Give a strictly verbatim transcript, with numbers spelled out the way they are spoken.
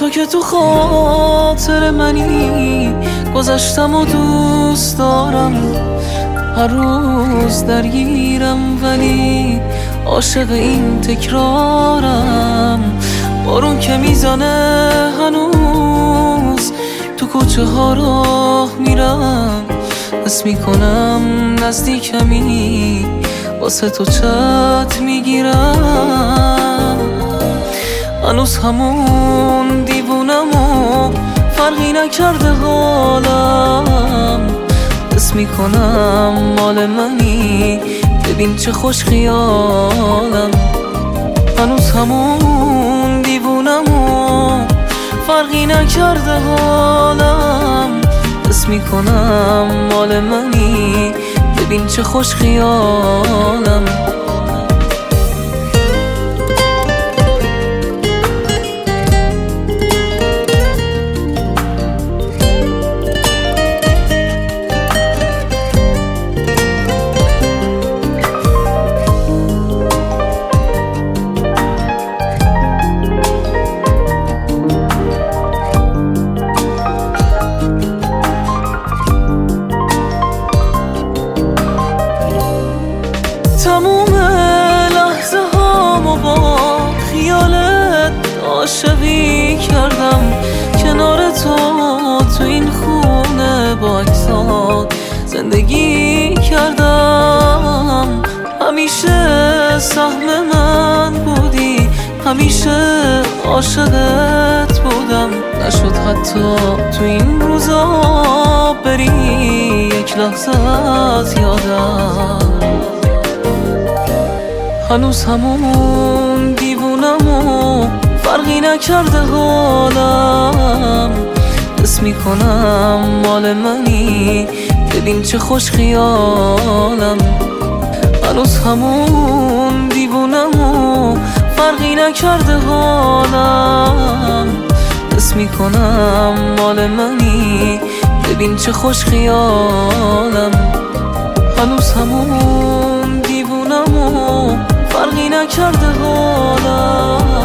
تو که تو خاطر منی، گذشتم و دوست دارم، هر روز درگیرم ولی عاشق این تکرارم. بارون که میزنه هنوز تو کوچه ها راه میرم، حس میکنم نزدیکمی، واسه تو چت میگیرم. هنوز همون دیوونم و فرقی نکرده حالم، حس میکنم مال منی، ببین چه خوش خیالم. هنوز همون دیوونم و فرقی نکرده حالم، حس میکنم مال منی، ببین چه خوش خیالم. تموم لحظه هامو با خیالت عاشقی کردم، کنار تو تو این خونه با عکسات زندگی کردم. همیشه سهم من بودی، همیشه عاشقت بودم، نشد حتی تو این روزا بری یک لحظه از یادم. هنوز همون دیوونم و فرقی نکرده حالم، حس میکنم مال منی، ببین چه خوش خیالم. هنوز همون دیوونم و فرقی نکرده حالم، حس میکنم مال منی، ببین چه خوش خیالم. هنوز همون دیوونم و فرقی نکرده حالم،